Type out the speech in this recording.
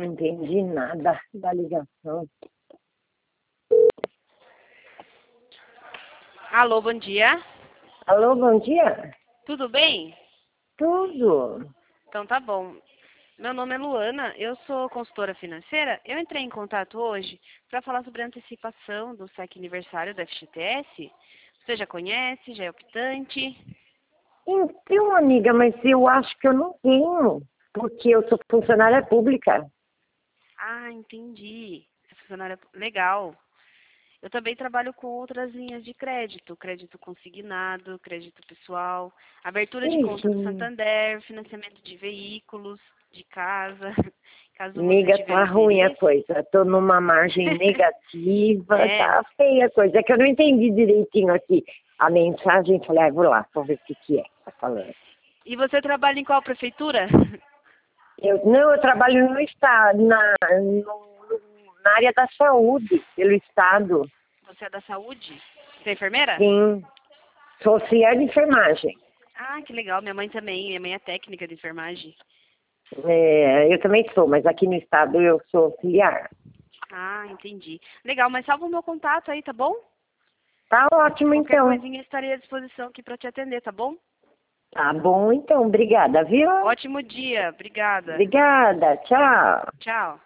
entendi nada da ligação. Alô, bom dia. Alô, bom dia? Tudo bem? Tudo. Então tá bom. Meu nome é Luana, eu sou consultora financeira. Eu entrei em contato hoje para falar sobre a antecipação do SEC aniversário da FGTS. Você já conhece? Já é optante? Então, amiga, mas eu acho que eu não tenho, porque eu sou funcionária pública. Ah, entendi. Você é funcionária legal. Eu também trabalho com outras linhas de crédito, crédito consignado, crédito pessoal, abertura de conta do Ixi, Santander, financiamento de veículos, de casa, caso você amiga, tiver tá ruim a interesse. coisa. Tô numa margem negativa, É. tá feia a coisa. É que eu não entendi direitinho aqui a mensagem. Falei, vou lá, vou ver o que é que tá falando. E você trabalha em qual prefeitura? Eu trabalho no estado, na área da saúde, pelo estado. Você é da saúde? Você é enfermeira? Sim, sou auxiliar de enfermagem. Ah, que legal. Minha mãe também. Minha mãe é técnica de enfermagem. Eu também sou, mas aqui no estado eu sou auxiliar. Ah, entendi. Legal, mas salva o meu contato aí, tá bom? Tá ótimo, Qualquer então. coisinha estarei à disposição aqui para te atender, tá bom? Tá bom, então. Obrigada, viu? Ótimo dia. Obrigada. Obrigada. Tchau. Tchau.